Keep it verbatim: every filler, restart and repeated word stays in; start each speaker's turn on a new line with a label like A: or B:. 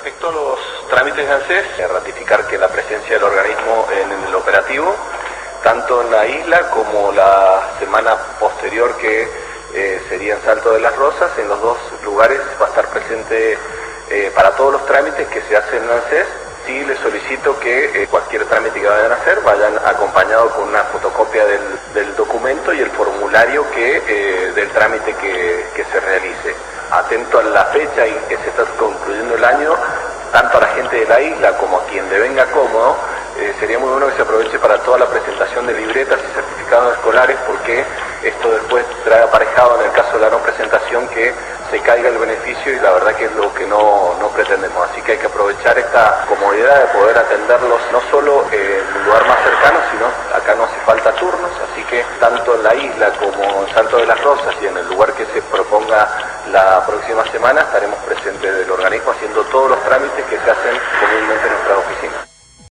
A: respecto a los trámites de ANSES, eh, ratificar que la presencia del organismo en el operativo, tanto en la isla como la semana posterior que eh, sería en Salto de las Rosas, en los dos lugares va a estar presente eh, para todos los trámites que se hacen en ANSES. Sí les solicito que eh, cualquier trámite que vayan a hacer vayan acompañado con una fotocopia del, del documento y el formulario que, eh, del trámite que, que se realice. Atento a la fecha en que se está concluyendo el año, tanto a la gente de la isla como a quien le venga cómodo, eh, sería muy bueno que se aproveche para toda la presentación de libretas y certificados escolares, porque esto después trae aparejado, en el caso de la no presentación, que se caiga el beneficio, y la verdad que es lo que no, no pretendemos. Así que hay que aprovechar esta comodidad de poder atenderlos no solo en un lugar más cercano, sino acá no hace falta turnos, así que tanto en la isla como en Salto de las Rosas y en el lugar que se proponga la próxima semana estaremos presentes del organismo haciendo todos los trámites que se hacen comúnmente en nuestra